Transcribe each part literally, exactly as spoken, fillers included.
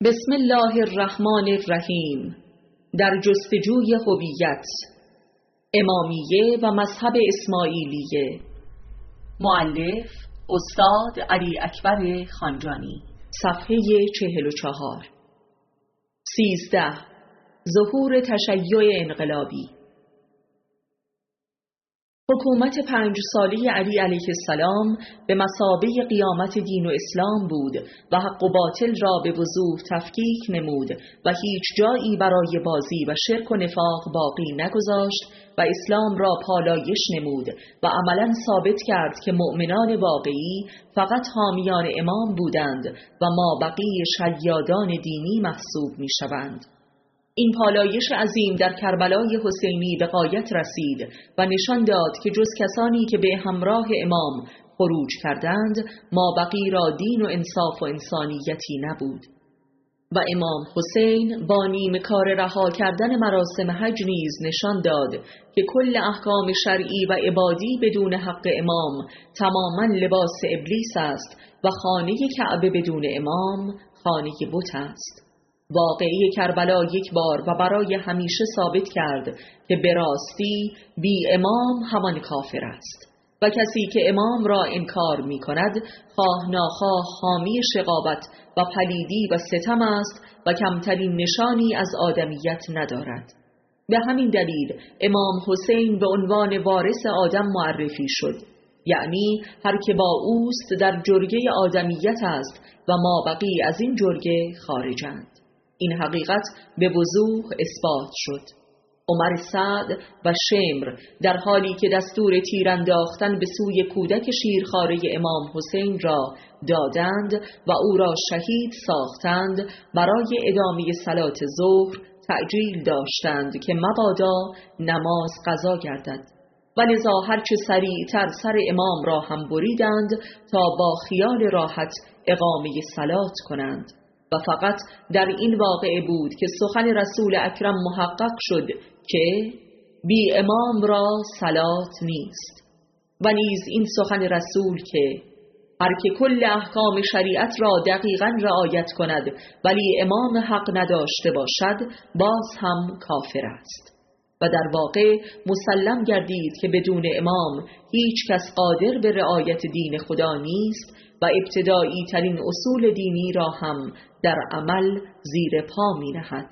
بسم الله الرحمن الرحیم. در جستجوی هویت، امامیه و مذهب اسماعیلیه. مؤلف استاد علی اکبر خانجانی. صفحه چهل و چهار. سیزده. ظهور تشیع انقلابی. حکومت پنج ساله علی علیه السلام به مثابه قیامت دین و اسلام بود و حق و باطل را به وضوح تفکیک نمود و هیچ جایی برای بازی و شرک و نفاق باقی نگذاشت و اسلام را پالایش نمود و عملاً ثابت کرد که مؤمنان واقعی فقط حامیان امام بودند و مابقی شیادان دینی محسوب می شوند. این پالایش عظیم در کربلای حسینی به غایت رسید و نشان داد که جز کسانی که به همراه امام خروج کردند مابقی را دین و انصاف و انسانیتی نبود. و امام حسین با نیمه کار رها کردن مراسم حج نیز نشان داد که کل احکام شرعی و عبادی بدون حق امام تماما لباس ابلیس است و خانه کعبه بدون امام خانه بت است. واقعی کربلا یک بار و برای همیشه ثابت کرد که به راستی بی امام همان کافر است و کسی که امام را انکار می کند خواه ناخواه حامی شقاوت و پلیدی و ستم است و کمترین نشانی از آدمیت ندارد. به همین دلیل امام حسین به عنوان وارث آدم معرفی شد، یعنی هر که با اوست در جرگه آدمیت است و مابقی از این جرگه خارجند. این حقیقت به وضوح اثبات شد. عمر سعد و شمر در حالی که دستور تیر انداختن به سوی کودک شیرخواره امام حسین را دادند و او را شهید ساختند، برای ادامه صلات ظهر تعجیل داشتند که مبادا نماز قضا گردد و لذا هرچه سریعتر سر امام را هم بریدند تا با خیال راحت اقامه صلات کنند. و فقط در این واقعه بود که سخن رسول اکرم محقق شد که بی امام را صلات نیست، و نیز این سخن رسول که هر که کل احکام شریعت را دقیقاً رعایت کند ولی امام حق نداشته باشد باز هم کافر است. و در واقع مسلم گردید که بدون امام هیچ کس قادر به رعایت دین خدا نیست و ابتدایی ترین اصول دینی را هم در عمل زیر پا می نهد.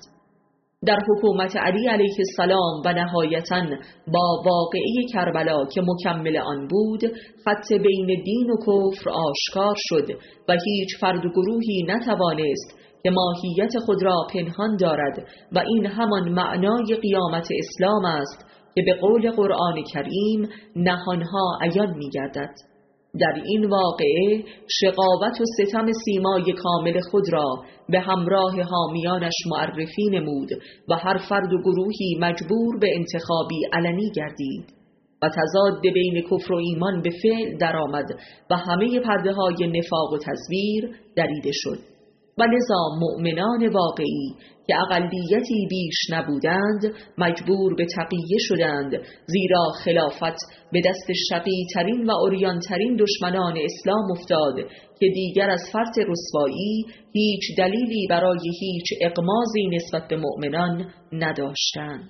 در حکومت علی علیه السلام و نهایتاً با واقعه کربلا که مکمل آن بود، خط بین دین و کفر آشکار شد و هیچ فرد و گروهی نتوانست که ماهیت خود را پنهان دارد و این همان معنای قیامت اسلام است که به قول قرآن کریم نهانها عیان می گردد. در این واقعه شقاوت و ستم سیمای کامل خود را به همراه حامیانش معرفی نمود و هر فرد و گروهی مجبور به انتخابی علنی گردید و تضاد بین کفر و ایمان به فعل درآمد و همه پرده های نفاق و تزویر دریده شد. و لذا مؤمنان واقعی که اقلیتی بیش نبودند مجبور به تقیه شدند، زیرا خلافت به دست شقی ترین و عریان ترین دشمنان اسلام افتاد که دیگر از فرط رسوایی هیچ دلیلی برای هیچ اغماضی نسبت به مؤمنان نداشتند.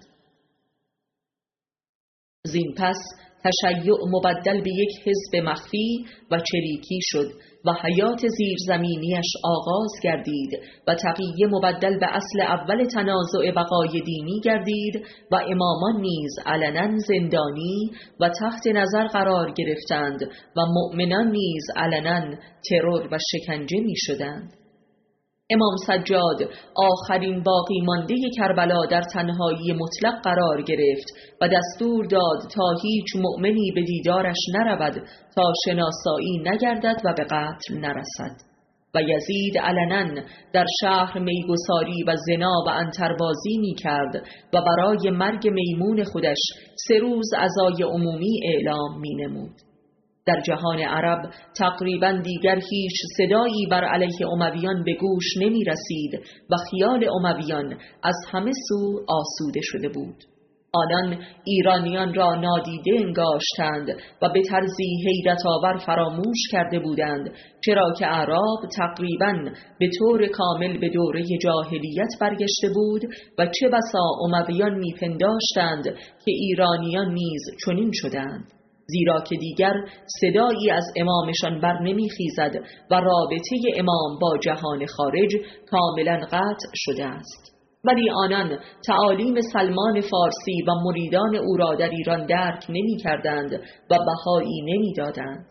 زین پس تشیع مبدل به یک حزب مخفی و چریکی شد و حیات زیرزمینیش آغاز گردید و تقیه مبدل به اصل اول تنازع بقای دینی گردید و امامان نیز علنا زندانی و تحت نظر قرار گرفتند و مؤمنان نیز علنا ترور و شکنجه می شدند. امام سجاد آخرین باقی مانده کربلا در تنهایی مطلق قرار گرفت و دستور داد تا هیچ مؤمنی به دیدارش نرود تا شناسایی نگردد و به قتل نرسد. و یزید علنا در شهر میگساری و زنا و عنتربازی می کرد و برای مرگ میمون خودش سه روز عزای عمومی اعلام می نمود. در جهان عرب تقریباً دیگر هیچ صدایی بر علیه امویان به گوش نمی رسید و خیال امویان از همه سو آسوده شده بود. آنان ایرانیان را نادیده انگاشتند و به طرزی حیرت آور فراموش کرده بودند، چرا که اعراب تقریباً به طور کامل به دوره جاهلیت برگشته بود و چه بسا امویان میپنداشتند که ایرانیان نیز چنین شدند، زیرا که دیگر صدایی از امامشان بر نمیخیزد و رابطه امام با جهان خارج کاملا قطع شده است. ولی آنان تعالیم سلمان فارسی و مریدان او را در ایران درک نمی کردند و بهایی نمی دادند.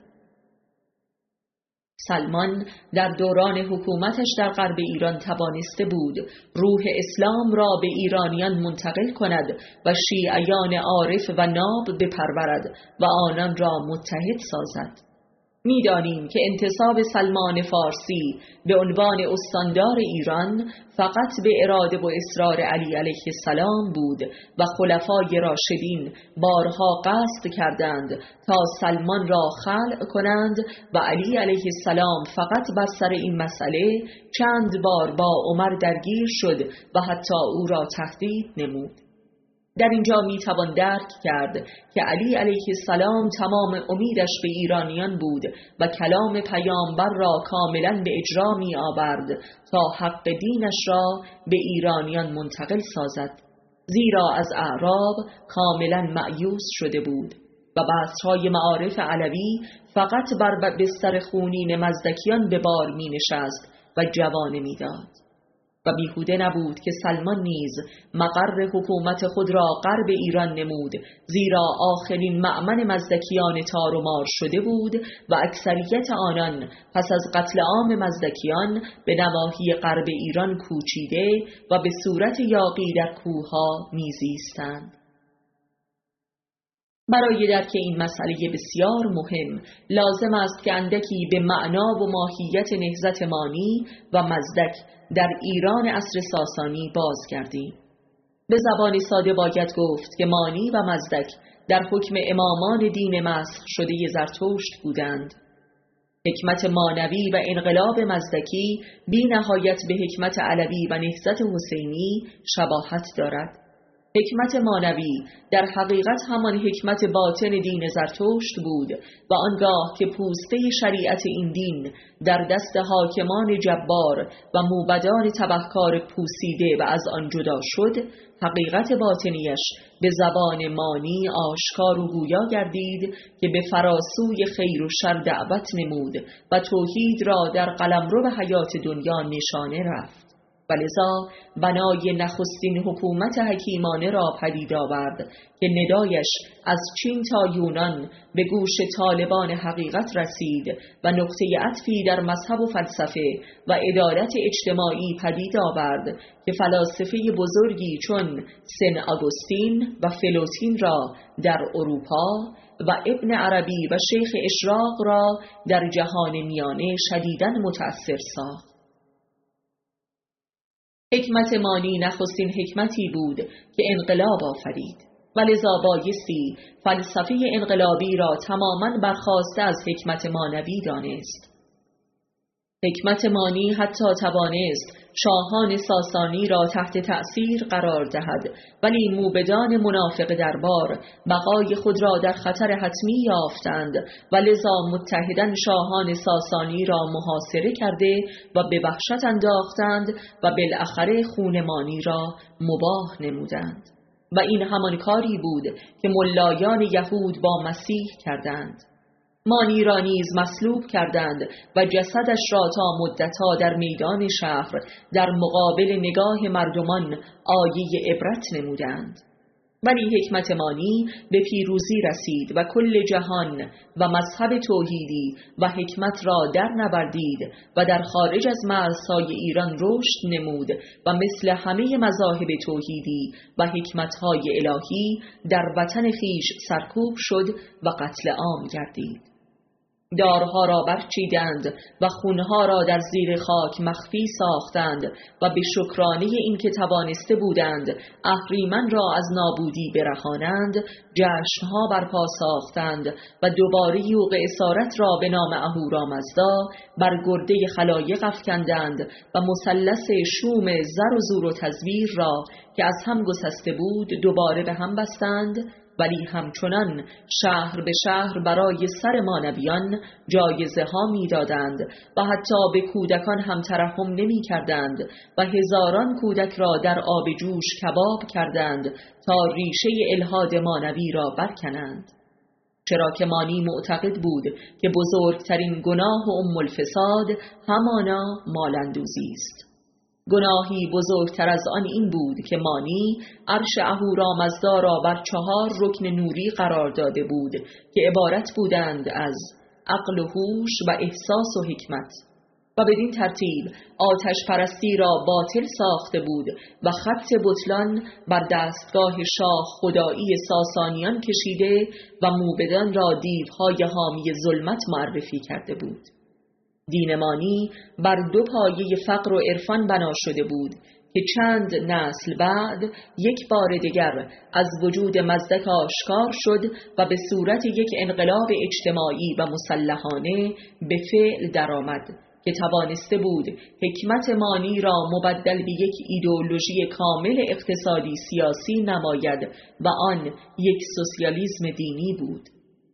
سلمان در دوران حکومتش در غرب ایران توانسته بود روح اسلام را به ایرانیان منتقل کند و شیعیان عارف و ناب بپرورد و آنان را متحد سازد. می‌دانیم که انتصاب سلمان فارسی به عنوان استاندار ایران فقط به اراده و اصرار علی علیه السلام بود و خلفای راشدین بارها قصد کردند تا سلمان را خلع کنند و علی علیه السلام فقط بر سر این مسئله چند بار با عمر درگیر شد و حتی او را تهدید نمود. در اینجا می توان درک کرد که علی علیه السلام تمام امیدش به ایرانیان بود و کلام پیامبر را کاملا به اجرا می آورد تا حق دینش را به ایرانیان منتقل سازد، زیرا از اعراب کاملا مأیوس شده بود و بحث‌های معارف علوی فقط بر بستر خونین مزدکیان به بار می نشست و جوانه می داد. و بیهوده نبود که سلمان نیز مقر حکومت خود را غرب ایران نمود، زیرا آخرین مأمن مزدکیان تار و مار شده بود و اکثریت آنان پس از قتل عام مزدکیان به نواحی غرب ایران کوچیده و به صورت یاغی در کوه‌ها میزیستند. برای درک این مسئله بسیار مهم لازم است که اندکی به معنا و ماهیت نهضت مانی و مزدک در ایران عصر ساسانی بازگردیم. به زبان ساده باید گفت که مانی و مزدک در حکم امامان دین مسخ شده زرتشت بودند. حکمت مانوی و انقلاب مزدکی بی نهایت به حکمت علوی و نهضت حسینی شباهت دارد. حکمت مانوی در حقیقت همان حکمت باطن دین زرتشت بود و آنگاه که پوسته شریعت این دین در دست حاکمان جبار و موبدان تبهکار پوسیده و از آن جدا شد، حقیقت باطنیش به زبان مانی آشکار و گویا گردید که به فراسوی خیر و شر دعوت نمود و توحید را در قلمرو حیات دنیا نشانه رفت. ولذا بنای نخستین حکومت حکیمانه را پدید آورد که ندایش از چین تا یونان به گوش طالبان حقیقت رسید و نقطه عطفی در مذهب و فلسفه و عدالت اجتماعی پدید آورد که فلاسفه بزرگی چون سن آگوستین و فلوتین را در اروپا و ابن عربی و شیخ اشراق را در جهان میانه شدیداً متأثر ساخت. حکمت مانی نخستین حکمتی بود که انقلاب آفرید و لذا بایستی فلسفه انقلابی را تماماً برخاسته از حکمت مانوی دانست. حکمت مانی حتی توانست شاهان ساسانی را تحت تأثیر قرار دهد، ولی موبدان منافق دربار بقای خود را در خطر حتمی یافتند و لذا متحداً شاهان ساسانی را محاصره کرده و به وحشت انداختند و بالاخره خون مانی را مباح نمودند. و این همان کاری بود که ملایان یهود با مسیح کردند. مانی را نیز مصلوب کردند و جسدش را تا مدتها در میدان شهر در مقابل نگاه مردمان آیه عبرت نمودند. ولی حکمت مانی به پیروزی رسید و کل جهان و مذهب توحیدی و حکمت را در نوردید و در خارج از مرزهای ایران رشد نمود و مثل همه مذاهب توحیدی و حکمتهای الهی در وطن خویش سرکوب شد و قتل عام گردید. دارها را برچیدند و خونها را در زیر خاک مخفی ساختند و به شکرانه این که توانسته بودند اهریمن را از نابودی برهانند جشنها برپا ساختند و دوباره یوغ اسارت را به نام اهورامزدا بر گرده خلایق افکندند و مثلث شوم زر و زور و تزویر را که از هم گسسته بود دوباره به هم بستند، ولی همچنان شهر به شهر برای سر مانویان جایزه ها می دادند و حتی به کودکان هم ترحم نمی کردند و هزاران کودک را در آب جوش کباب کردند تا ریشه الحاد مانوی را برکنند. چرا که مانی معتقد بود که بزرگترین گناه و ام الفساد همانا مالندوزی است. گناهی بزرگتر از آن این بود که مانی عرش اهورامزدا را بر چهار رکن نوری قرار داده بود که عبارت بودند از عقل و هوش و احساس و حکمت و بدین ترتیب آتش پرستی را باطل ساخته بود و خط بطلان بر دستگاه شاه خدایی ساسانیان کشیده و موبدان را دیوهای حامی ظلمت معرفی کرده بود. دین مانی بر دو پایه فقر و عرفان بنا شده بود که چند نسل بعد یک بار دیگر از وجود مزدک آشکار شد و به صورت یک انقلاب اجتماعی و مسلحانه به فعل درآمد که توانسته بود حکمت مانی را مبدل به یک ایدئولوژی کامل اقتصادی سیاسی نماید و آن یک سوسیالیسم دینی بود.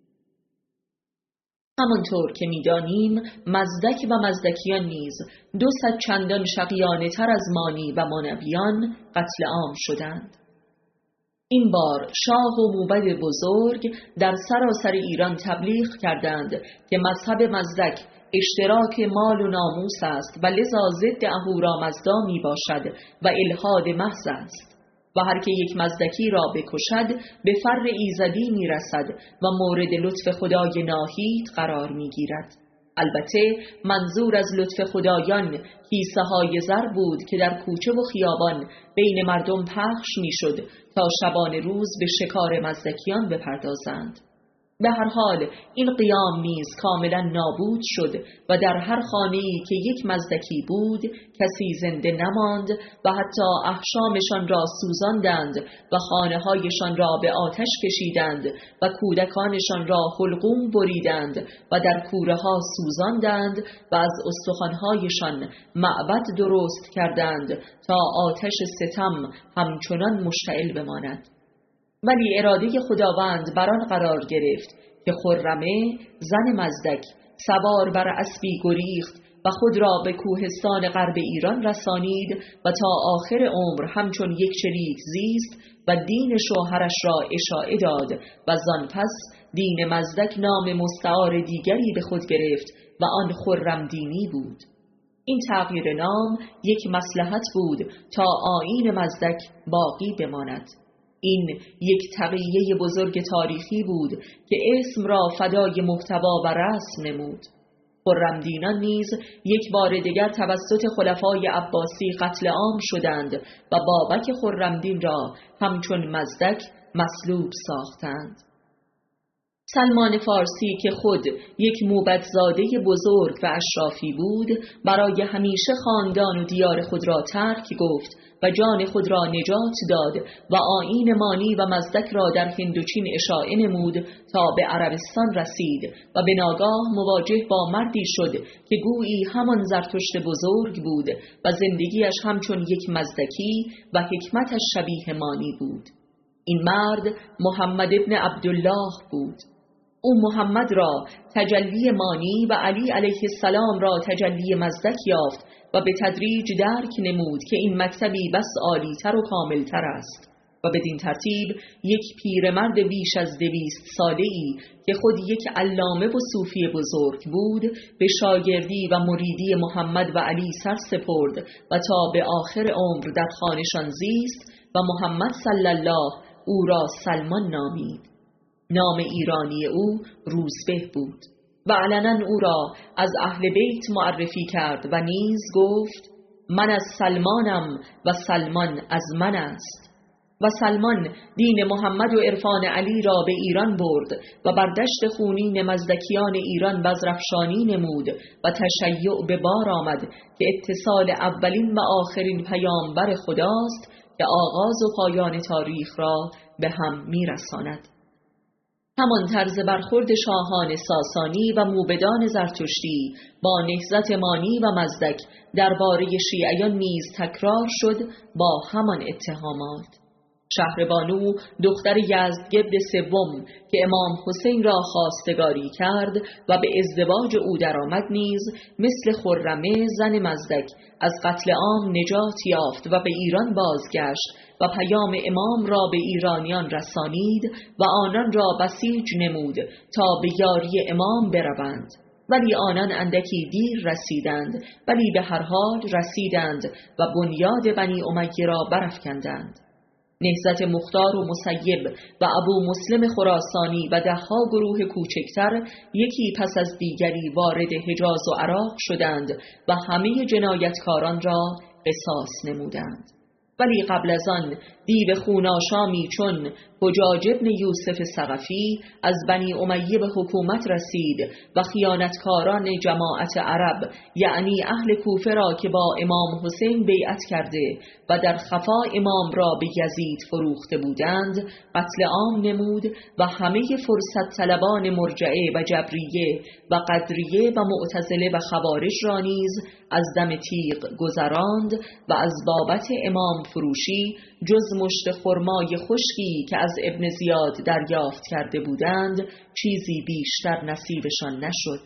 همانطور که می‌دانیم مزدک و مزدکیان نیز دو صد چندان شقیانه تر از مانی و مانویان قتل عام شدند. این بار شاه و موبد بزرگ در سراسر ایران تبلیغ کردند که مذهب مزدک اشتراک مال و ناموس است و لذا ضد اهورامزدا می باشد و الحاد محض است و هر که یک مزدکی را بکشد به فر ایزدی می رسد و مورد لطف خدای ناهید قرار می گیرد. البته منظور از لطف خدایان کیسه های زر بود که در کوچه و خیابان بین مردم پخش می شد تا شبان روز به شکار مزدکیان بپردازند. به هر حال این قیام نیز کاملا نابود شد و در هر خانه‌ای که یک مزدکی بود کسی زنده نماند و حتی احشامشان را سوزاندند و خانه‌هایشان را به آتش کشیدند و کودکانشان را حلقوم بریدند و در کوره‌ها سوزاندند و از استخوان‌هایشان معبد درست کردند تا آتش ستم همچنان مشتعل بماند. ولی اراده خداوند بر آن قرار گرفت که خرمه زن مزدک سوار بر اسبی گریخت و خود را به کوهستان غرب ایران رسانید و تا آخر عمر همچون یک شریک زیست و دین شوهرش را اشاعه داد و زان پس دین مزدک نام مستعار دیگری به خود گرفت و آن خرم دینی بود. این تغییر نام یک مصلحت بود تا آیین مزدک باقی بماند. این یک تقیه بزرگ تاریخی بود که اسم را فدای محتوا و رسم نمود. خرمدینان نیز یک بار دیگر توسط خلفای عباسی قتل عام شدند و بابک خرمدین را همچون مزدک مصلوب ساختند. سلمان فارسی که خود یک موبدزاده بزرگ و اشرافی بود برای همیشه خاندان و دیار خود را ترک گفت و جان خود را نجات داد و آیین مانی و مزدک را در هند و چین اشاعه نمود تا به عربستان رسید و به ناگاه مواجه با مردی شد که گویی همان زرتشت بزرگ بود و زندگیش همچون یک مزدکی و حکمتش شبیه مانی بود. این مرد محمد ابن عبدالله بود. او محمد را تجلی مانی و علی علیه السلام را تجلی مزدک یافت و به تدریج درک نمود که این مکتبی بس عالی‌تر و کاملتر است و بدین ترتیب یک پیرمرد بیش از دویست ساله‌ای که خود یک علامه و صوفی بزرگ بود به شاگردی و مریدی محمد و علی سر سپرد و تا به آخر عمر در خانه‌شان زیست و محمد صلی الله او را سلمان نامید. نام ایرانی او روزبه بود و علنا او را از اهل بیت معرفی کرد و نیز گفت من از سلمانم و سلمان از من است. و سلمان دین محمد و عرفان علی را به ایران برد و بر دشت خونین مزدکیان ایران بزرافشانی نمود و تشیع به بار آمد که اتصال اولین و آخرین پیامبر خداست که آغاز و پایان تاریخ را به هم میرساند. همان طرز برخورد شاهان ساسانی و موبدان زرتشتی با نهضت مانی و مزدک درباره شیعیان نیز تکرار شد با همان اتهامات. شهربانو دختر یزدگرد سوم که امام حسین را خواستگاری کرد و به ازدواج او درآمد نیز مثل خرمه زن مزدک از قتل عام نجات یافت و به ایران بازگشت و پیام امام را به ایرانیان رسانید و آنان را بسیج نمود تا به یاری امام بروند. ولی آنان اندکی دیر رسیدند، ولی به هر حال رسیدند و بنیاد بنی امیه را برافکندند. نهضت مختار و مسیب و ابو مسلم خراسانی و دهها گروه کوچکتر یکی پس از دیگری وارد حجاز و عراق شدند و همه جنایتکاران را قصاص نمودند. ولی قبل از آن دیو خوناشامی چون حجاج ابن یوسف ثقفی از بنی امیه به حکومت رسید و خیانتکاران جماعت عرب یعنی اهل کوفه را که با امام حسین بیعت کرده و در خفا امام را به یزید فروخته بودند قتل عام نمود و همه فرصت طلبان مرجعه و جبریه و قدریه و معتزله و خوارج را نیز از دم تیغ گذراند و از بابت امام فروشی جز مشت خرمای خشکی که از ابن زیاد دریافت کرده بودند چیزی بیشتر نصیبشان نشد.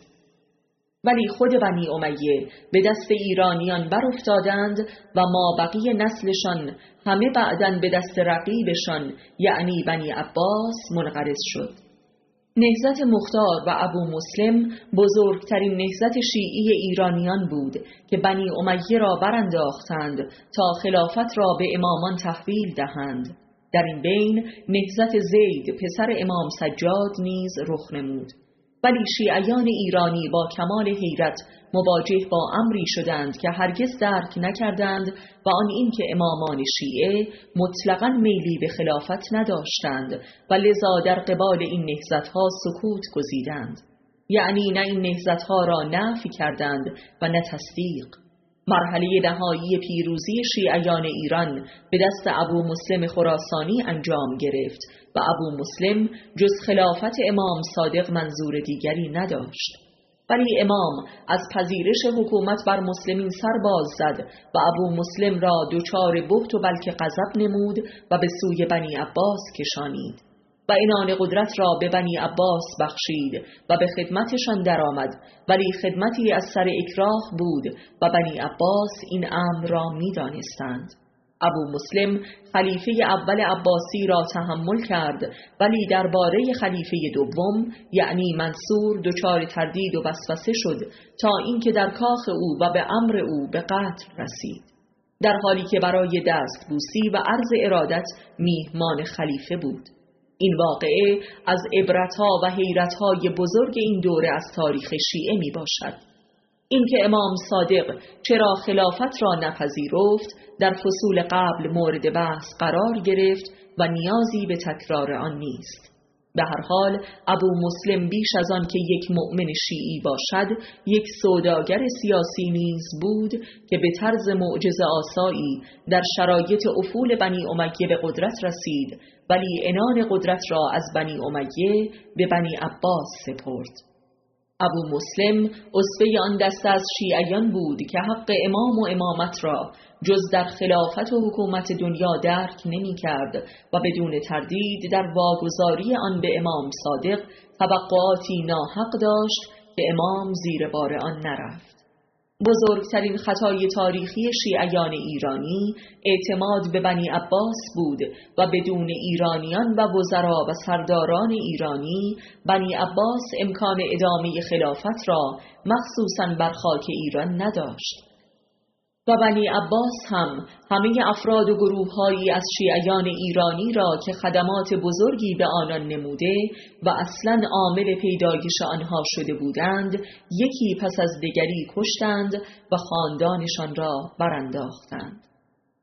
ولی خود بنی امیه به دست ایرانیان بر افتادند و ما بقیه نسلشان همه بعداً به دست رقیبشان یعنی بنی عباس منقرض شد. نهضت مختار و ابو مسلم بزرگترین نهضت شیعی ایرانیان بود که بنی امیه را برانداختند تا خلافت را به امامان تحویل دهند. در این بین نهضت زید پسر امام سجاد نیز رخ نمود. ولی شیعیان ایرانی با کمال حیرت مواجه با امری شدند که هرگز درک نکردند و آن این که امامان شیعه مطلقاً میلی به خلافت نداشتند و لذا در قبال این نهضت‌ها سکوت گزیدند. یعنی نه این نهضت‌ها را نفی کردند و نه تصدیق. مرحله نهایی پیروزی شیعیان ایران به دست ابو مسلم خراسانی انجام گرفت و ابو مسلم جز خلافت امام صادق منظور دیگری نداشت. ولی امام از پذیرش حکومت بر مسلمین سر باز زد و ابو مسلم را دچار بهت و بلکه غضب نمود و به سوی بنی عباس کشانید و عنان قدرت را به بنی عباس بخشید و به خدمتشان درآمد. ولی خدمتی از سر اکراه بود و بنی عباس این امر را می دانستند. ابو مسلم خلیفه اول عباسی را تحمل کرد ولی درباره خلیفه دوم یعنی منصور دچار تردید و وسوسه شد تا اینکه در کاخ او و به امر او به قتل رسید، در حالی که برای دست بوسی و عرض ارادت میهمان خلیفه بود. این واقعه از عبرتها و حیرتهای بزرگ این دوره از تاریخ شیعه می باشد. این که امام صادق چرا خلافت را نپذیرفت در فصول قبل مورد بحث قرار گرفت و نیازی به تکرار آن نیست. به هر حال ابو مسلم بیش از آن که یک مؤمن شیعی باشد یک سوداگر سیاسی نیز بود که به طرز معجزه آسایی در شرایط افول بنی امیه به قدرت رسید ولی عنان قدرت را از بنی امیه به بنی عباس سپرد. ابو مسلم اسوه آن دسته از شیعیان بود که حق امام و امامت را جز در خلافت و حکومت دنیا درک نمی کرد و بدون تردید در واگذاری آن به امام صادق توقعاتی ناحق داشت که امام زیر بار آن نرفت. بزرگترین خطای تاریخی شیعیان ایرانی اعتماد به بنی عباس بود و بدون ایرانیان و وزرا و سرداران ایرانی بنی عباس امکان ادامه خلافت را مخصوصاً بر خاک ایران نداشت. و بنی عباس هم همه افراد و گروه‌هایی از شیعیان ایرانی را که خدمات بزرگی به آنان نموده و اصلاً عامل پیدایش آنها شده بودند یکی پس از دیگری کشتند و خاندانشان را برانداختند.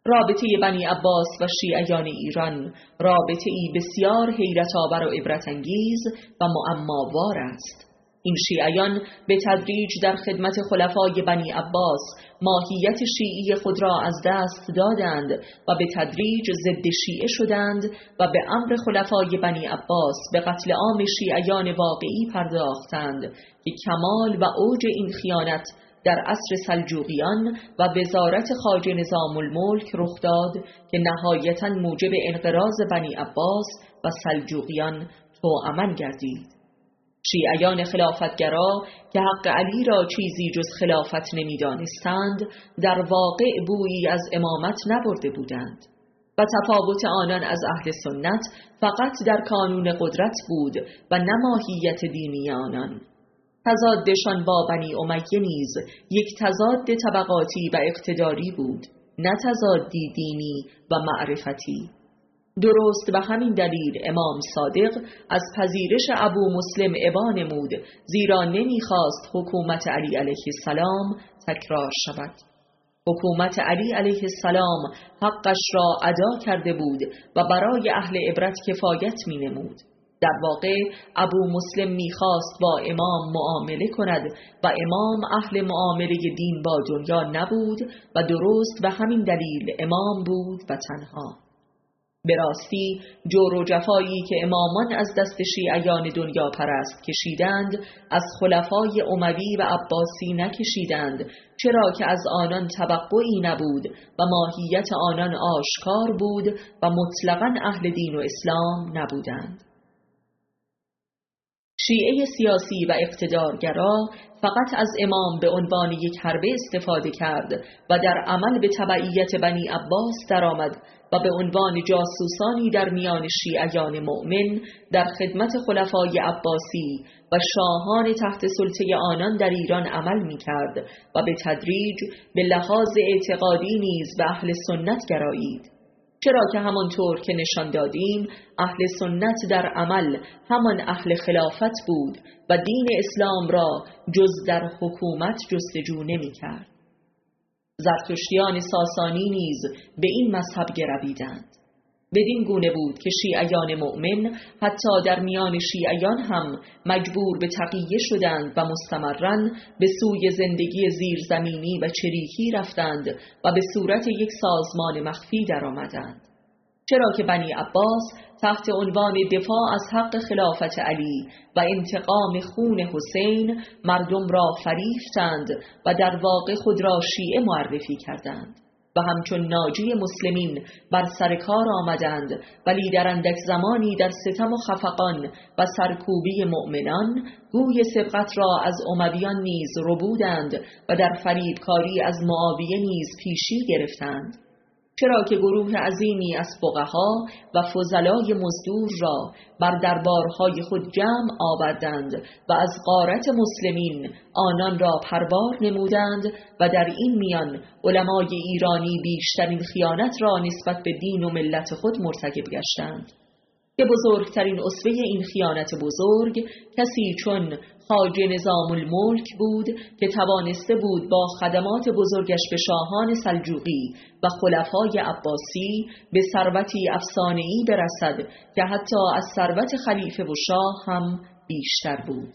رابطه بنی عباس و شیعیان ایران رابطه‌ای بسیار حیرت آور و عبرت انگیز و معماوار است. این شیعیان به تدریج در خدمت خلفای بنی عباس ماهیت شیعی خود را از دست دادند و به تدریج ضد شیعه شدند و به امر خلفای بنی عباس به قتل عام شیعیان واقعی پرداختند که کمال و اوج این خیانت در عصر سلجوقیان و وزارت خارجه نظام الملک رخ داد که نهایتاً موجب انقراض بنی عباس و سلجوقیان توأمن گردید. شیعیان خلافتگرا که حق علی را چیزی جز خلافت نمی‌دانستند، در واقع بویی از امامت نبرده بودند و تفاوت آنان از اهل سنت فقط در کانون قدرت بود و نه ماهیت دینی آنان. تضادشان با بنی امیه نیز یک تضاد طبقاتی و اقتداری بود، نه تضادی دینی و معرفتی. درست به همین دلیل امام صادق از پذیرش ابو مسلم ابا نمود، زیرا نمیخواست حکومت علی علیه السلام تکرار شود. حکومت علی علیه السلام حقش را ادا کرده بود و برای اهل عبرت کفایت می نمود. در واقع ابو مسلم میخواست با امام معامله کند و امام اهل معامله دین با دنیا نبود و درست به همین دلیل امام بود و تنها. به راستی جور و جفایی که امامان از دست شیعیان دنیا پرست کشیدند از خلفای اموی و عباسی نکشیدند، چرا که از آنان توقعی نبود و ماهیت آنان آشکار بود و مطلقاً اهل دین و اسلام نبودند. شیعه سیاسی و اقتدارگرا فقط از امام به عنوان یک حربه استفاده کرد و در عمل به تبعیت بنی عباس درآمد و به عنوان جاسوسانی در میان شیعیان مؤمن در خدمت خلفای عباسی و شاهان تحت سلطه آنان در ایران عمل می کرد و به تدریج به لحاظ اعتقادی نیز به اهل سنت گرایید، چرا که همانطور که نشان دادیم اهل سنت در عمل همان اهل خلافت بود و دین اسلام را جز در حکومت جستجو نمی کرد. زرتشتیان ساسانی نیز به این مذهب گرویدند. بدین گونه بود که شیعیان مؤمن حتی در میان شیعیان هم مجبور به تقیه شدند و مستمراً به سوی زندگی زیرزمینی و چریکی رفتند و به صورت یک سازمان مخفی درآمدند، چرا که بنی عباس تحت عنوان دفاع از حق خلافت علی و انتقام خون حسین مردم را فریفتند و در واقع خود را شیعه معرفی کردند و همچون ناجی مسلمین بر سر کار آمدند، ولی در اندک زمانی در ستم و خفقان و سرکوبی مؤمنان گوی سبقت را از امویان نیز ربودند و در فریبکاری از معاویه نیز پیشی گرفتند، چرا که گروه عظیمی از فقها و فضلای مزدور را بر دربارهای خود جمع آوردند و از غارت مسلمین آنان را پربار نمودند و در این میان علمای ایرانی بیشترین خیانت را نسبت به دین و ملت خود مرتکب گشتند که بزرگترین اسوه این خیانت بزرگ کسی چون خارجه نظام الملک بود که توانسته بود با خدمات بزرگش به شاهان سلجوقی و خلفای عباسی به ثروتی افسانه‌ای برسد که حتی از ثروت خلیفه و شاه هم بیشتر بود.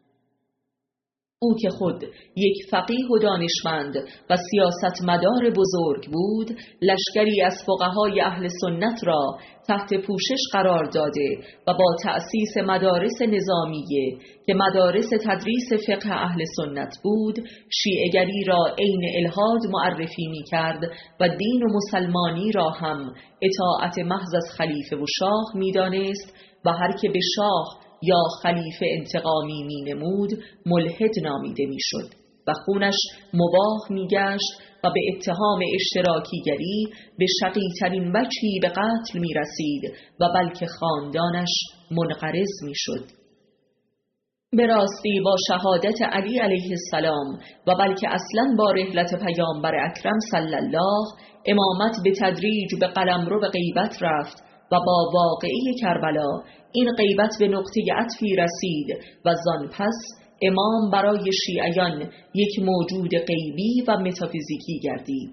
او که خود یک فقیه و دانشمند و سیاستمدار بزرگ بود، لشکری از فقهای اهل سنت را تحت پوشش قرار داده و با تأسیس مدارس نظامیه که مدارس تدریس فقه اهل سنت بود، شیعه‌گری را عین الحاد معرفی می کرد و دین و مسلمانی را هم اطاعت محض از خلیفه و شاه می دانست و هر که به شاه یا خلیفه انتقامی می نمود ملحد نامیده می شد و خونش مباح می گشت و به اتهام اشتراکیگری به شقی‌ترین وجهی به قتل می رسید و بلکه خاندانش منقرض می شد. به راستی با شهادت علی علیه السلام و بلکه اصلاً با رحلت پیامبر اکرم صلی الله، امامت به تدریج به قلمرو به غیبت رفت و با واقعه کربلا این غیبت به نقطه عطفی رسید و زان پس امام برای شیعیان یک موجود غیبی و متافیزیکی گردید.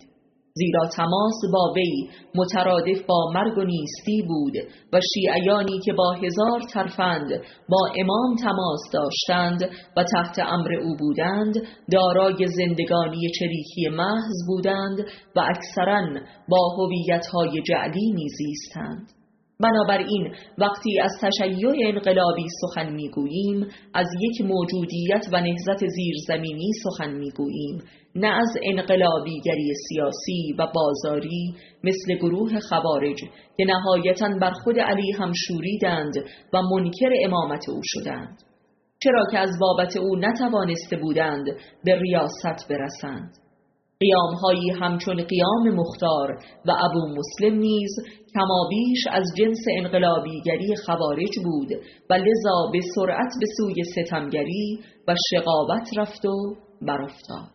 زیرا تماس با وی مترادف با مرگ و نیستی بود و شیعیانی که با هزار ترفند با امام تماس داشتند و تحت امر او بودند دارای زندگانی چریکی محض بودند و اکثراً با هویت‌های جعلی میزیستند. بنابراین وقتی از تشیع انقلابی سخن میگوییم از یک موجودیت و نهضت زیرزمینی سخن میگوییم، نه از انقلابیگری سیاسی و بازاری مثل گروه خوارج که نهایتاً بر خود علی هم شوریدند و منکر امامت او شدند، چرا که از بابت او نتوانسته بودند به ریاست برسند. قیامهایی همچون قیام مختار و ابو مسلم نیز کمابیش از جنس انقلابیگری خوارج بود و لذا به سرعت به سوی ستمگری و شقاوت رفت و برافتاد.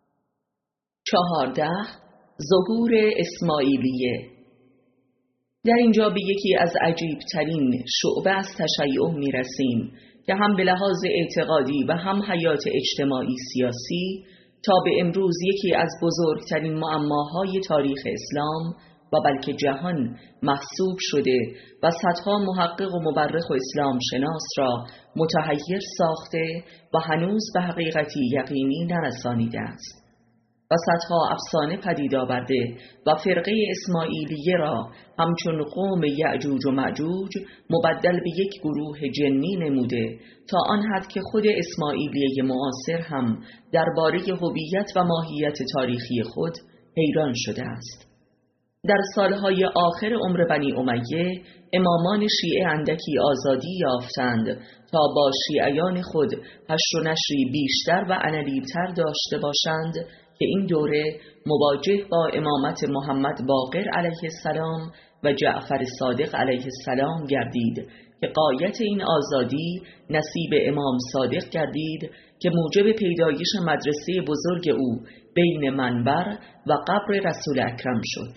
چهارده. ظهور اسماعیلیه. در اینجا به یکی از عجیبترین شعبه از تشیع می رسیم که هم به لحاظ اعتقادی و هم حیات اجتماعی سیاسی تا به امروز یکی از بزرگترین معماهای تاریخ اسلام و بلکه جهان محسوب شده و صدها محقق و مورخ و اسلام شناس را متحیر ساخته و هنوز به حقیقتی یقینی نرسانیده است و صدها افسانه پدید آورده و فرقه اسماعیلیه را همچون قوم یأجوج و مأجوج مبدل به یک گروه جنی نموده تا آن حد که خود اسماعیلیه معاصر هم درباره هویت و ماهیت تاریخی خود حیران شده است. در سالهای آخر عمر بنی امیه امامان شیعه اندکی آزادی یافتند تا با شیعیان خود حشر و نشری بیشتر و عنلی‌تر داشته باشند که این دوره مواجه با امامت محمد باقر علیه السلام و جعفر صادق علیه السلام گردید که غایت این آزادی نصیب امام صادق گردید که موجب پیدایش مدرسه بزرگ او بین منبر و قبر رسول اکرم شد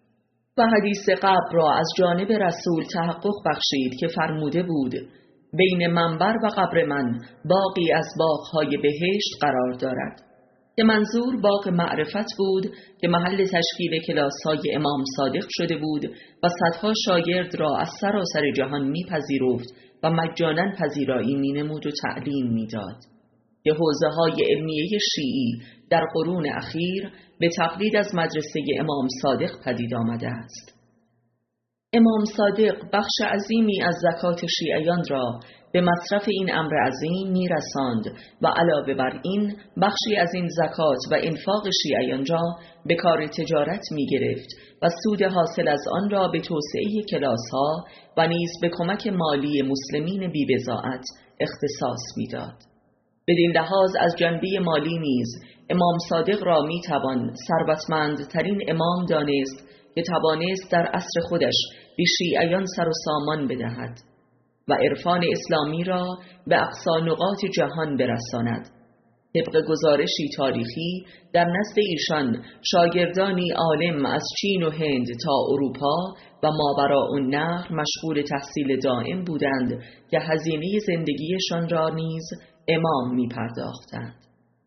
و حدیث قبر را از جانب رسول تحقق بخشید که فرموده بود بین منبر و قبر من باغی از باغهای بهشت قرار دارد، که منظور باغ معرفت بود که محل تشکیل کلاس‌های امام صادق شده بود و صدها شاگرد را از سراسر جهان می‌پذیرفت و مجاناً پذیرایی می‌نمود و تعلیم می‌داد. که حوزه‌های علمیه شیعی در قرون اخیر به تقلید از مدرسه امام صادق پدید آمده است. امام صادق بخش عظیمی از زکات شیعیان را به مصرف این امر عظیم می‌رساند و علاوه بر این بخشی از این زکات و انفاق شیعیان را به کار تجارت می‌گرفت و سود حاصل از آن را به توسعه کلاس‌ها و نیز به کمک مالی مسلمین بی‌بضاعت اختصاص می‌داد. بدین لحاظ از جنبه مالی نیز امام صادق را می‌توان ثروتمندترین امام دانست که توانست در عصر خودش به شیعیان سر و سامان بدهد و عرفان اسلامی را به اقصا نقاط جهان برساند. طبق گزارشی تاریخی در نزد ایشان شاگردانی عالم از چین و هند تا اروپا و ماوراءالنهر مشغول تحصیل دائم بودند که هزینه زندگیشان را نیز امام می پرداختند.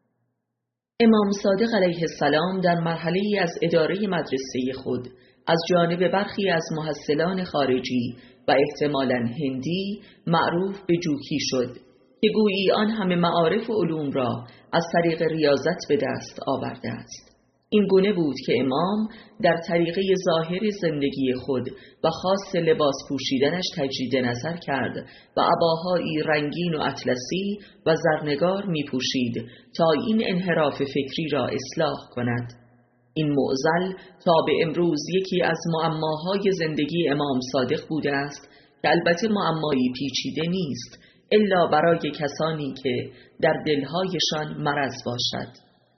امام صادق علیه السلام در مرحله‌ای از اداره مدرسه خود از جانب برخی از محصلان خارجی و احتمالاً هندی معروف به جوکی شد که گویی آن همه معارف و علوم را از طریق ریاضت به دست آورده است. این گونه بود که امام در طریقه ظاهر زندگی خود و خاص لباس پوشیدنش تجدید نظر کرد و عباهایی رنگین و اطلسی و زرنگار می پوشید تا این انحراف فکری را اصلاح کند. این معضل تا به امروز یکی از معماهای زندگی امام صادق بوده است که البته معمایی پیچیده نیست الا برای کسانی که در دلهایشان مرض باشد.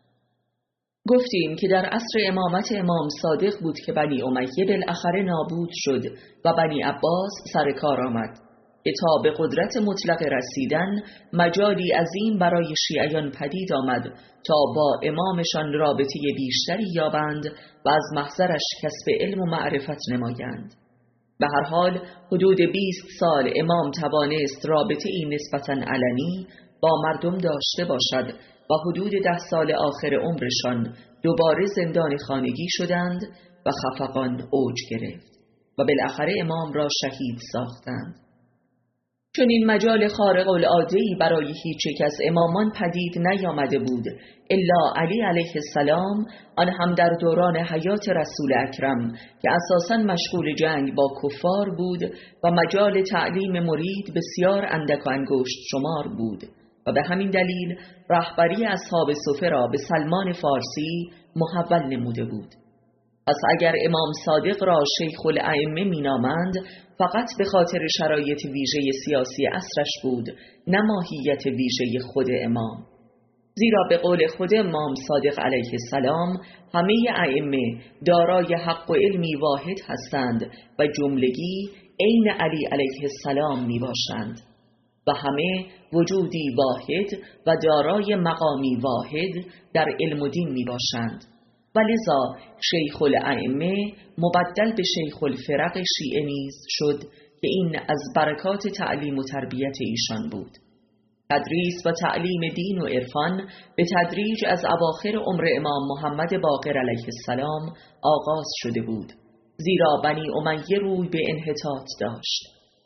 گفتیم که در عصر امامت امام صادق بود که بنی امیه بالاخره نابود شد و بنی عباس سر کار آمد که تا به قدرت مطلق رسیدن مجالی عظیم برای شیعیان پدید آمد تا با امامشان رابطه بیشتری یابند و از محضرش کسب علم و معرفت نمایند. به هر حال حدود بیست سال امام توانست رابطه ای نسبتاً علنی با مردم داشته باشد و حدود ده سال آخر عمرشان دوباره زندان خانگی شدند و خفقان اوج گرفت و بالاخره امام را شهید ساختند. چون این مجال خارق العاده‌ای برای هیچ یک از امامان پدید نیامده بود الا علی علیه السلام، آن هم در دوران حیات رسول اکرم که اساساً مشغول جنگ با کفار بود و مجال تعلیم مرید بسیار اندک و انگشت شمار بود و به همین دلیل رهبری اصحاب صفه را به سلمان فارسی محول نموده بود. پس اگر امام صادق را شیخ الائمه می نامند فقط به خاطر شرایط ویژه سیاسی عصرش بود، نه ماهیت ویژه خود امام. زیرا به قول خود امام صادق علیه السلام همه ائمه دارای حق و علمی واحد هستند و جملگی عین علی علیه السلام می باشند و همه وجودی واحد و دارای مقامی واحد در علم و دین می باشند. و لذا شیخ الائمه مبدل به شیخ الفرق شیعه نیز شد که این از برکات تعلیم و تربیت ایشان بود. تدریس و تعلیم دین و عرفان به تدریج از اواخر عمر امام محمد باقر علیه السلام آغاز شده بود، زیرا بنی امیه روی به انحطاط داشت.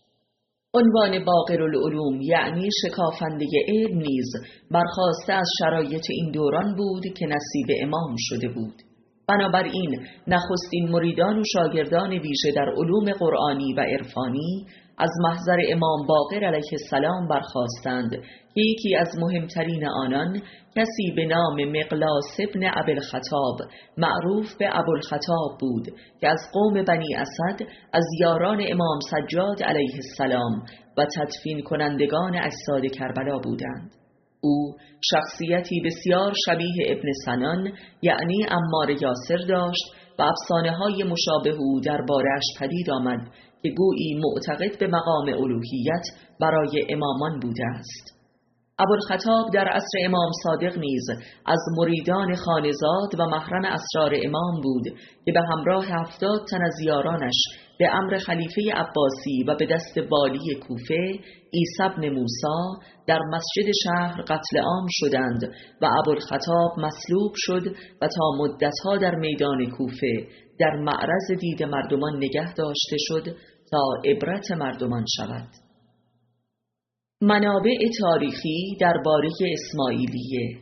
عنوان باقرالعلوم یعنی شکافنده علم نیز برخاسته از شرایط این دوران بود که نصیب امام شده بود. بنابراین نخستین مریدان و شاگردان ویژه در علوم قرآنی و عرفانی از محضر امام باقر علیه السلام برخاستند که یکی از مهمترین آنان کسی به نام مقلاس ابن ابوالخطاب معروف به ابوالخطاب بود که از قوم بنی اسد از یاران امام سجاد علیه السلام و تدفین کنندگان اجساد کربلا بودند. او شخصیتی بسیار شبیه ابن سنان یعنی عمار یاسر داشت و افسانه های مشابه او درباره‌اش پدید آمد که گویی معتقد به مقام الوهیت برای امامان بوده است. ابوالخطاب در عصر امام صادق نیز از مریدان خانزاد و محرم اسرار امام بود که به همراه هفتاد تن از یارانش به امر خلیفه عباسی و به دست والی کوفه عیسی بن موسی در مسجد شهر قتل عام شدند و ابوالخطاب مصلوب شد و تا مدتها در میدان کوفه در معرض دید مردمان نگه داشته شد تا عبرت مردمان شود. منابع تاریخی درباره اسماعیلیه.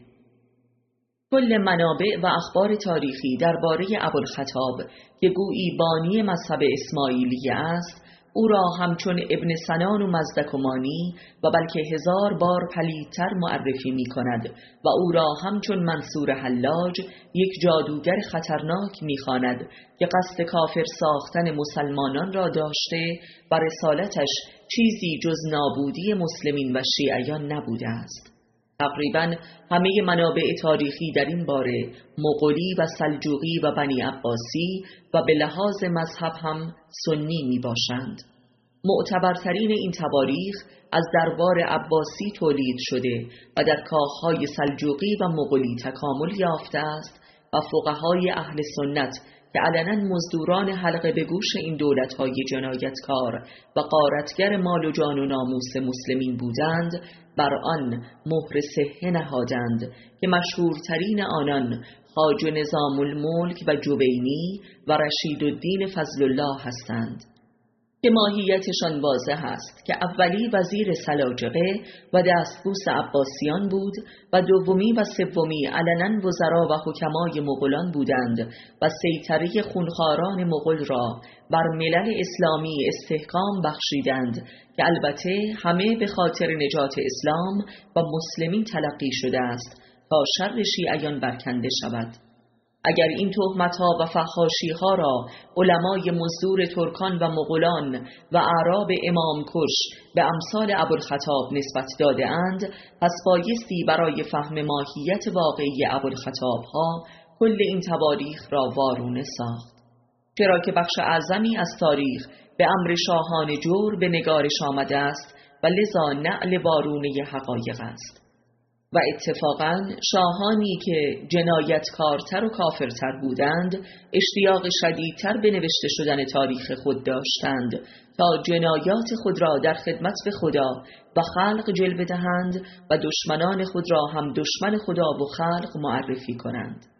کل منابع و اخبار تاریخی درباره ابوالخطاب که گویی بانی مذهب اسماعیلیه است، او را همچون ابن سنان و مزدکمانی و بلکه هزار بار پلیدتر معرفی می کند و او را همچون منصور حلاج یک جادوگر خطرناک می خواند که قصد کافر ساختن مسلمانان را داشته و رسالتش چیزی جز نابودی مسلمین و شیعیان نبوده است. تقریباً همه منابع تاریخی در این باره مغولی و سلجوقی و بنی عباسی و به لحاظ مذهب هم سنی می باشند. معتبرترین این تواریخ از دربار عباسی تولید شده و در کاخهای سلجوقی و مغولی تکامل یافته است و فقهای اهل سنت که علنا مزدوران حلقه به گوش این دولت‌های جنایتکار و غارتگر مال و جان و ناموس مسلمین بودند، بر آن مهر صحه نهادند که مشهورترین آنان خواجه نظام الملک و جبینی و رشید الدین فضل الله هستند که ماهیتشان واضح است که اولی وزیر سلاجقه و دستبوس عباسیان بود و دومی و سومی علنا وزرا و حکمای مغولان بودند و سیطره خونخواران مغول را بر ملل اسلامی استحکام بخشیدند که البته همه به خاطر نجات اسلام و مسلمین تلقی شده است تا شر شیعیان برکنده شود. اگر این تهمت‌ها و فحاشی‌ها را علمای مزدور ترکان و مغولان و اعراب امام کش به امثال ابوالخطاب نسبت داده اند، پس بایستی برای فهم ماهیت واقعی ابوالخطاب‌ها کل این تواریخ را وارونه ساخت، چرا که بخش اعظمی از تاریخ به امر شاهان جور به نگارش آمده است و لذا نعل وارونه حقایق است. و اتفاقاً شاهانی که جنایتکارتر و کافرتر بودند اشتیاق شدیدتر به نوشته شدن تاریخ خود داشتند تا جنایات خود را در خدمت به خدا و خلق جلوه دهند و دشمنان خود را هم دشمن خدا و خلق معرفی کنند.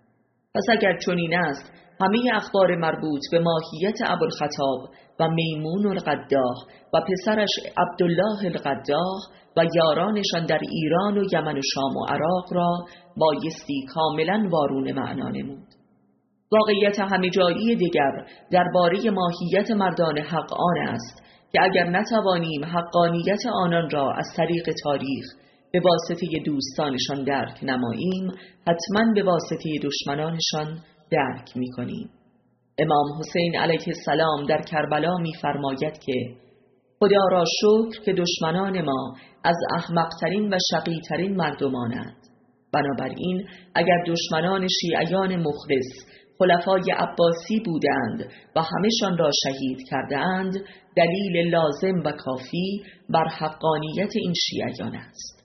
پس اگر چنین است، همه اخبار مربوط به ماهیت ابوالخطاب و میمون القداح و پسرش عبدالله القداح و یارانشان در ایران و یمن و شام و عراق را بایستی کاملا وارون معنا نمود. واقعیت همه جایی دیگر درباره ماهیت مردان حق آن است که اگر نتوانیم حقانیت آنان را از طریق تاریخ به واسطه دوستانشان درک نماییم، حتما به واسطه دشمنانشان درک می کنیم. امام حسین علیه السلام در کربلا می فرماید که خدا را شکر که دشمنان ما از احمقترین و شقیترین مردمانند. بنابراین اگر دشمنان شیعیان مخلص خلفای عباسی بودند و همشان را شهید کرده اند، دلیل لازم و کافی بر حقانیت این شیعیان است.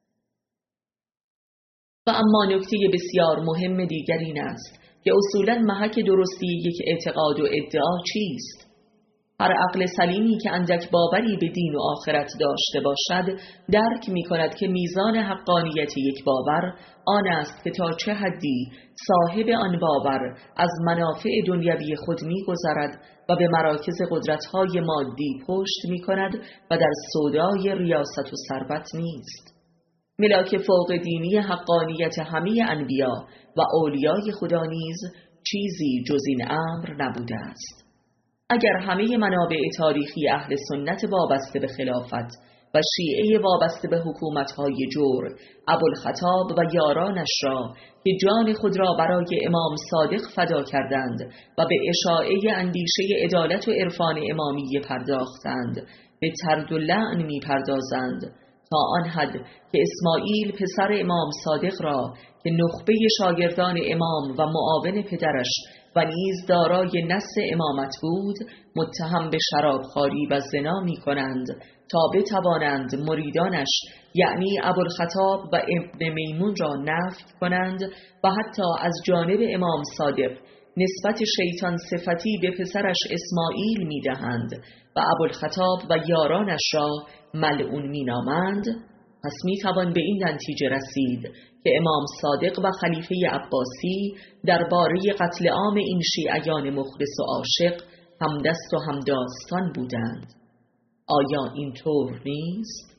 و اما نکته بسیار مهم دیگر این است که اصولاً محک درستی یک اعتقاد و ادعا چیست؟ هر عقل سلیمی که اندک باوری به دین و آخرت داشته باشد درک می کند که میزان حقانیت یک باور آن است که تا چه حدی صاحب آن باور از منافع دنیوی خود می گذرد و به مراکز قدرت‌های مادی پشت می کند و در سودای ریاست و ثروت نیست. ملاک فوق دینی حقانیت همه انبیا و اولیای خدا نیز چیزی جز این امر نبوده است. اگر همه منابع تاریخی اهل سنت وابسته به خلافت و شیعه وابسته به حکومت‌های جور ابوالخطاب و یارانش را که جان خود را برای امام صادق فدا کردند و به اشاعه اندیشه عدالت و عرفان امامی پرداختند، به طرد و لعن می پردازند تا آن حد که اسماعیل پسر امام صادق را که نخبه شاگردان امام و معاون پدرش و نیز دارای نص امامت بود متهم به شرابخواری و زنا می کنند تا بتوانند مریدانش یعنی ابوالخطاب و ابن میمون را نفی کنند و حتی از جانب امام صادق نسبت شیطان صفتی به پسرش اسماعیل می دهند و ابوالخطاب و یارانش را ملعون می نامند. پس می توان به این نتیجه رسید که امام صادق و خلیفه عباسی درباره قتل عام این شیعیان مخلص و عاشق همدست و همداستان بودند. آیا این طور نیست؟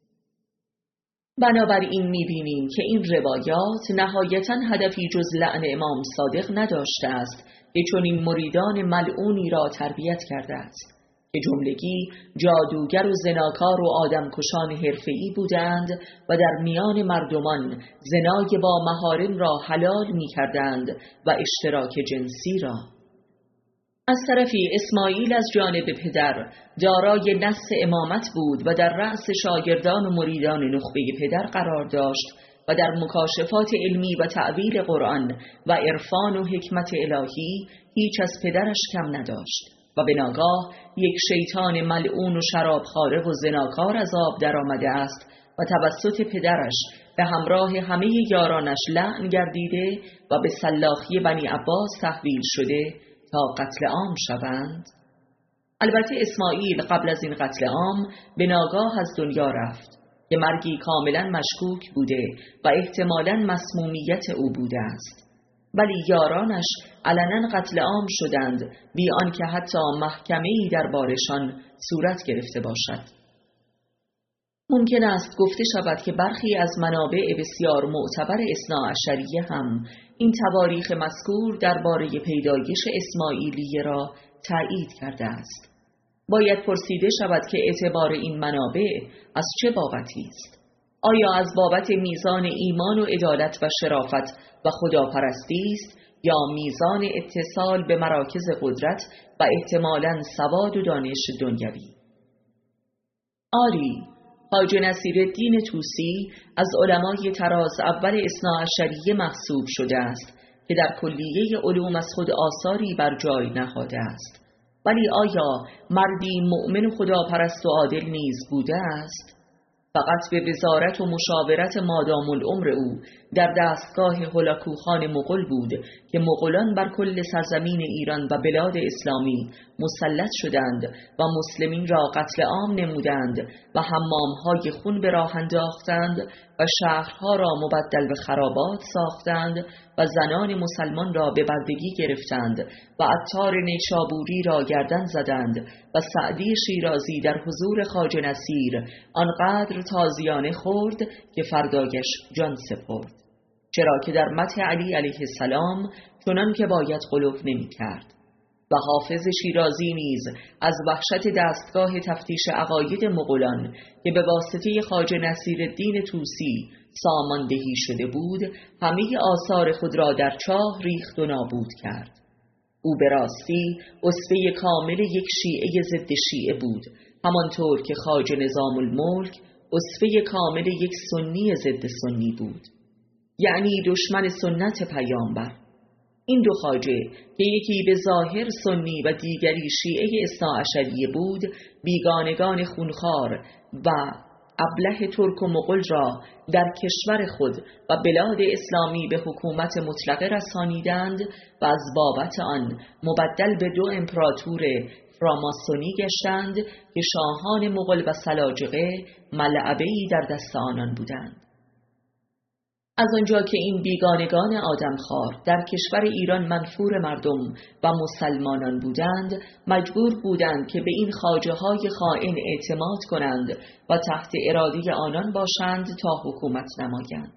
بنابراین می بینیم که این روایات نهایتاً هدفی جز لعن امام صادق نداشته است که چون این مریدان ملعونی را تربیت کرده است که جملگی جادوگر و زناکار و آدمکشان حرفه‌ای بودند و در میان مردمان زنای با محارم را حلال می کردند و اشتراک جنسی را. از طرفی اسماعیل از جانب پدر دارای نص امامت بود و در رأس شاگردان و مریدان نخبه پدر قرار داشت و در مکاشفات علمی و تعبیر قرآن و عرفان و حکمت الهی هیچ از پدرش کم نداشت و به ناگاه یک شیطان ملعون و شرابخواره و زناکار از آب در آمده است و توسط پدرش به همراه همه یارانش لعن گردیده و به سلاخی بنی عباس تحویل شده تا قتل عام شوند. البته اسماعیل قبل از این قتل عام به ناگاه از دنیا رفت که مرگی کاملا مشکوک بوده و احتمالاً مسمومیت او بوده است، ولی یارانش علنا قتل عام شدند بی آنکه حتی محکمه‌ای دربارشان صورت گرفته باشد. ممکن است گفته شود که برخی از منابع بسیار معتبر اثناعشریه هم این تواریخ مذکور درباره پیدایش اسماعیلیه را تایید کرده است. باید پرسیده شود که اعتبار این منابع از چه بابتی است؟ آیا از بابت میزان ایمان و عدالت و شرافت و خداپرستی است یا میزان اتصال به مراکز قدرت و احتمالاً سواد و دانش دنیوی؟ آری، خواجه نصیرالدین طوسی از علمای طراز اول اثناعشریه محسوب شده است که در کلیه علوم از خود آثاری بر جای نهاده است، ولی آیا مردی مؤمن و خداپرست و عادل نیز بوده است؟ فقط به وزارت و مشاورت مادام العمر او در دستگاه هولاکوخان مغول بود که مغولان بر کل سرزمین ایران و بلاد اسلامی مسلط شدند و مسلمین را قتل عام نمودند و حمامهای خون به راه انداختند و شهرها را مبدل به خرابات ساختند و زنان مسلمان را به بردگی گرفتند و عطار نیشابوری را گردن زدند و سعدی شیرازی در حضور خواجه نصیر آنقدر تازیانه خورد که فردایش جان سپرد، چرا که در مدح علی علیه السلام چنان که باید غلو نمی کرد. و حافظ شیرازی نیز از وحشت دستگاه تفتیش عقاید مغولان که به واسطه خواجه نصیرالدین طوسی ساماندهی شده بود، همه آثار خود را در چاه ریخت و نابود کرد. او به راستی اسوه کامل یک شیعه ضد شیعه بود، همانطور که خواجه نظام الملک اسوه کامل یک سنی ضد سنی بود، یعنی دشمن سنت پیامبر. این دو خواجه که یکی به ظاهر سنی و دیگری شیعه اثناعشریه بود، بیگانگان خونخوار و ابله ترک و مغول را در کشور خود و بلاد اسلامی به حکومت مطلقه رسانیدند و از بابت آن مبدل به دو امپراتور فراماسونی گشتند که شاهان مغول و سلاجقه ملعبه‌ای در دست آنان بودند. از آنجا که این بیگانگان آدمخوار در کشور ایران منفور مردم و مسلمانان بودند، مجبور بودند که به این خواجه های خائن اعتماد کنند و تحت اراده آنان باشند تا حکومت نمایند.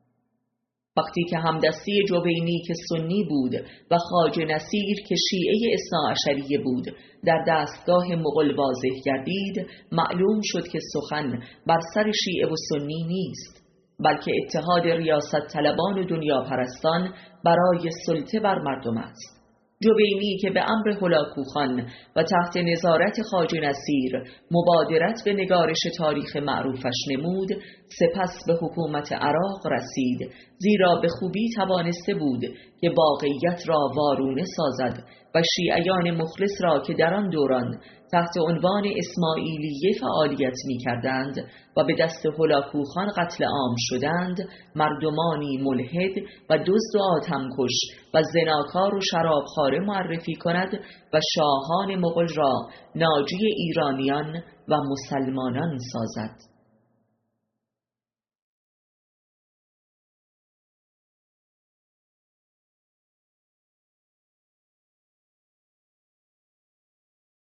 وقتی که همدستی جوینی که سنی بود و خواجه نصیر که شیعه اثناعشریه بود در دستگاه مغول واضح گردید، معلوم شد که سخن بر سر شیعه و سنی نیست، بلکه اتحاد ریاست طلبان و دنیا پرستان برای سلطه بر مردم است. جوینی که به امر هولاکوخان و تحت نظارت خواجه نصیر مبادرت به نگارش تاریخ معروفش نمود، سپس به حکومت عراق رسید، زیرا به خوبی توانسته بود که واقعیت را وارونه سازد و شیعیان مخلص را که در آن دوران تحت عنوان اسماعیلیه فعالیت می کردند و به دست هولاکوخان قتل عام شدند، مردمانی ملحد و دزد و آدمکش و زناکار و شرابخواره معرفی کند و شاهان مغول را ناجی ایرانیان و مسلمانان سازد.